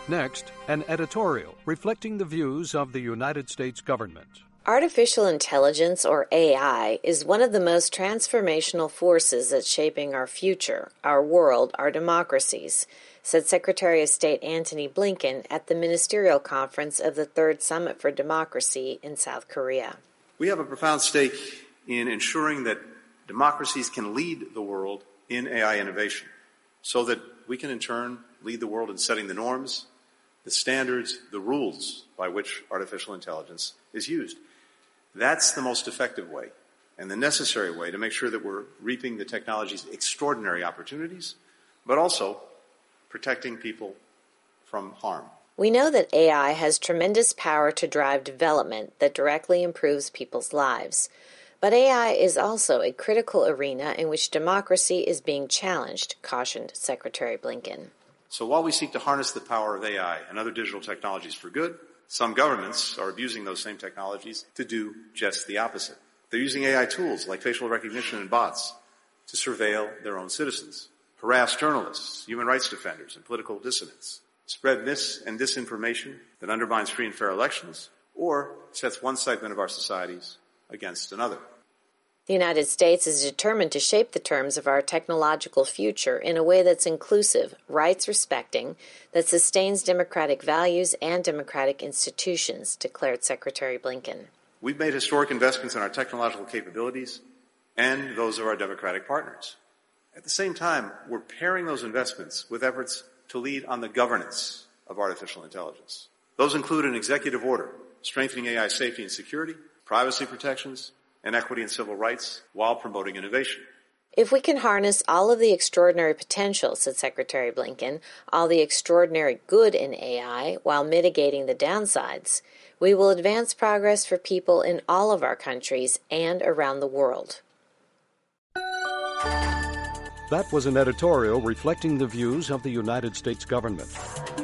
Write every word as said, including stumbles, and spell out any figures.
Next, an editorial reflecting the views of the United States government. Artificial intelligence, or A I, is one of the most transformational forces that's shaping our future, our world, our democracies, said Secretary of State Antony Blinken at the ministerial conference of the Third Summit for Democracy in South Korea. We have a profound stake in ensuring that democracies can lead the world in A I innovation so that we can in turn lead the world in setting the norms, the standards, the rules by which artificial intelligence is used. That's the most effective way and the necessary way to make sure that we're reaping the technology's extraordinary opportunities, but also protecting people from harm. We know that A I has tremendous power to drive development that directly improves people's lives. But A I is also a critical arena in which democracy is being challenged, cautioned Secretary Blinken. So while we seek to harness the power of A I and other digital technologies for good, some governments are abusing those same technologies to do just the opposite. They're using A I tools like facial recognition and bots to surveil their own citizens, harass journalists, human rights defenders, and political dissidents, spread mis- and disinformation that undermines free and fair elections, or sets one segment of our societies against another. The United States is determined to shape the terms of our technological future in a way that's inclusive, rights-respecting, that sustains democratic values and democratic institutions, declared Secretary Blinken. We've made historic investments in our technological capabilities and those of our democratic partners. At the same time, we're pairing those investments with efforts to lead on the governance of artificial intelligence. Those include an executive order strengthening A I safety and security, privacy protections, and equity and civil rights while promoting innovation. If we can harness all of the extraordinary potential, said Secretary Blinken, all the extraordinary good in A I while mitigating the downsides, we will advance progress for people in all of our countries and around the world. That was an editorial reflecting the views of the United States government.